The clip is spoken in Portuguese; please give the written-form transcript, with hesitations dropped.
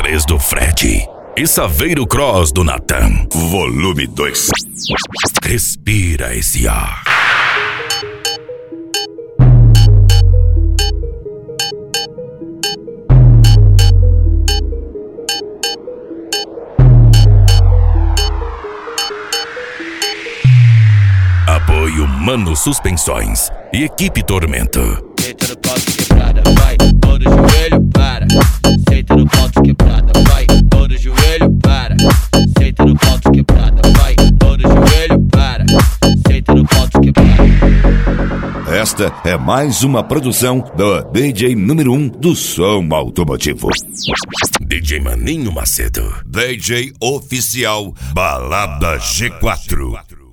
Goles do Fred e Saveiro Cross do Natan. Volume 2. Respira esse ar. Apoio Mano Suspensões e Equipe Tormento. Senta no pau de quebrada, vai, todo joelho para. Senta no pau de quebrada, vai, todo joelho para. Senta no pau de quebrada, vai, todo joelho para. Senta no pau de quebrada. Esta é mais uma produção do DJ número 1 do som automotivo. DJ Maninho Macedo. DJ oficial Balada G4.